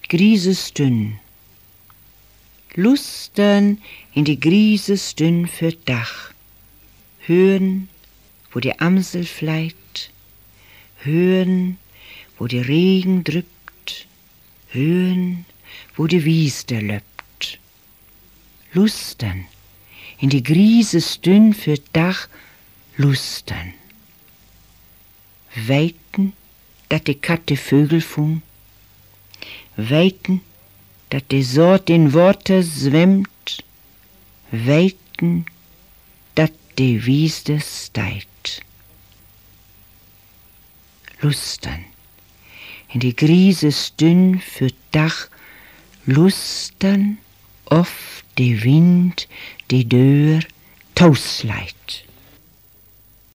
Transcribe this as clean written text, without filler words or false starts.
Grise Stünn. Lustern in die Grise Stünn für Dach. Hören, wo die Amsel fleit. Hören, wo die Regen drüppt. Hören, wo die Wieste löppt. Lustern in die Grise Stünn für Dach. Lustern. Weiten, dat die Katte Vögel fung. Weiten, dat die Sort in Worte zwemmt. Weiten, dat die Wieste steit. Lustern in die Grise Stünn für Dach. Lustern, oft die Wind, die Dör, tausleit.